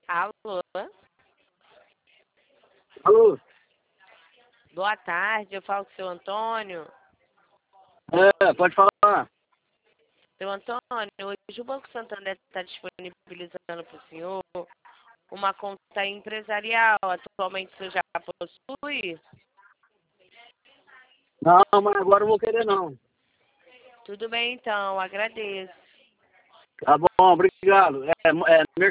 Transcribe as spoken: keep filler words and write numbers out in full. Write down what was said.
Alô? Alô? Boa tarde, eu falo com o seu Antônio. É, pode falar. Seu Antônio, hoje o Banco Santander está disponibilizando para o senhor uma conta empresarial. Atualmente o senhor já possui? Não, mas agora eu vou querer não. Tudo bem então, agradeço. Tá bom, obrigado. É, é